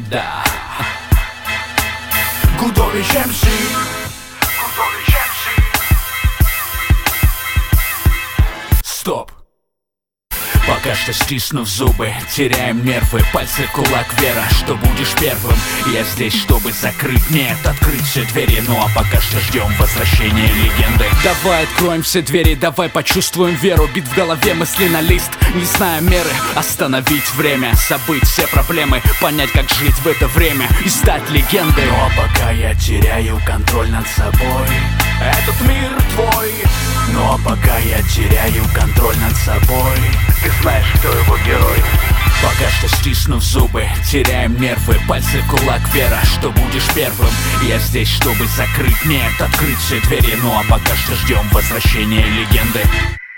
Да. Гудович МС. Стоп. Пока что стиснув зубы, теряем нервы, пальцы в кулак, вера, что будешь первым. Я здесь, чтобы закрыть, нет, открыть все двери. Ну а пока что ждем возвращения легенды. Давай откроем все двери, давай почувствуем веру. Бит в голове, мысли на лист, не зная меры. Остановить время, забыть все проблемы, понять, как жить в это время и стать легендой. Ну а пока я теряю контроль над собой, Этот мир твой. ну а пока я теряю контроль над собой, Ты знаешь, кто его герой. пока что стиснув зубы, теряем нервы, пальцы в кулак, вера, что будешь первым. Я здесь, чтобы закрыть, нет, открыть все двери. Ну а пока что ждем возвращения легенды.